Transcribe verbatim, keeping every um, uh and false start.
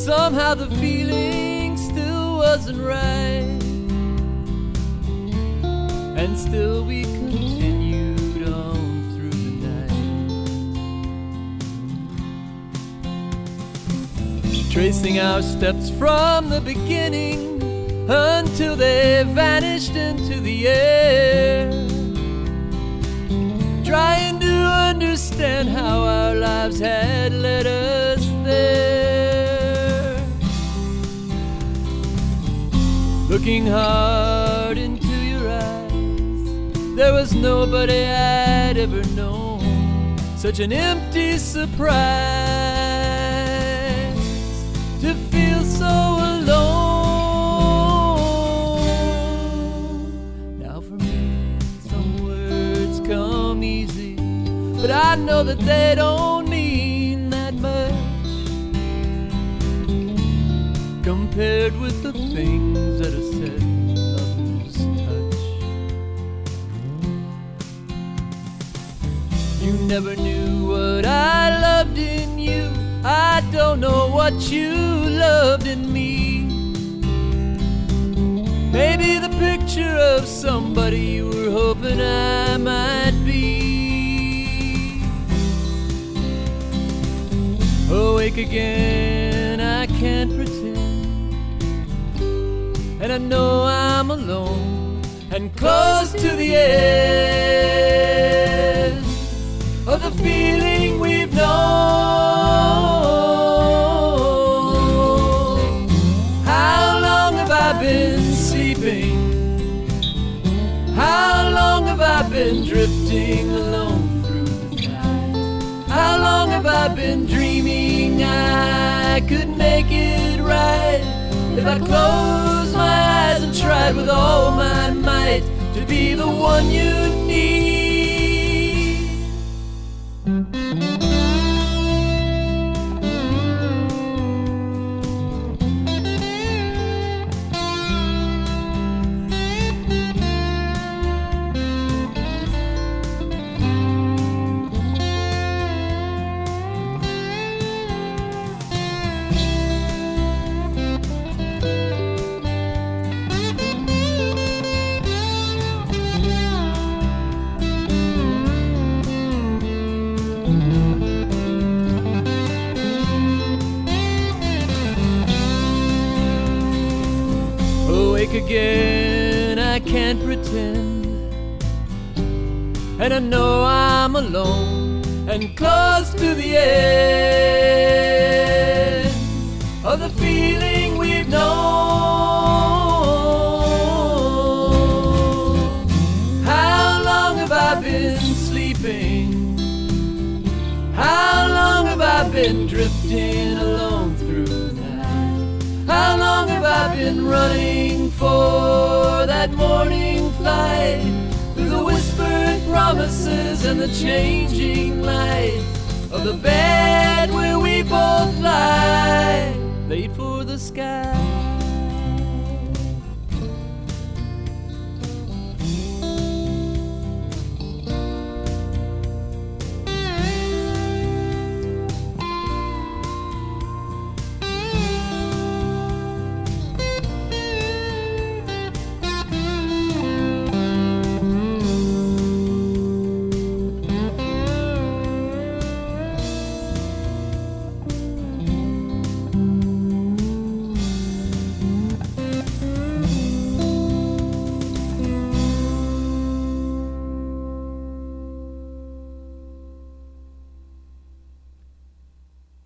somehow the feeling still wasn't right, and still we continued on through the night, tracing our steps from the beginning until they vanished into the air, trying to understand how our lives had led us there. Looking hard into your eyes, there was nobody I'd ever known, such an empty surprise to feel so alone. Now for me, some words come easy, but I know that they don't mean that much compared with the things that are said in lovers' touch. You never knew what I loved in you, I don't know what you loved in me. Maybe the picture of somebody you were hoping I might be. Awake again, I can't pretend, and I know I'm alone and close to the edge of the feeling we've known. How long have I been sleeping? How long have I been drifting alone through the night? How long have I been dreaming I could make it right if I closed my eyes and tried with all my might to be the one you need? Awake again, I can't pretend, and I know I'm alone and close to the end of the feeling we've known. How long have I been sleeping? How long have I been drifting alone through the night? How long have I been running for that morning flight through the whispered promises and the changing light of the bed where we both lie, late for the sky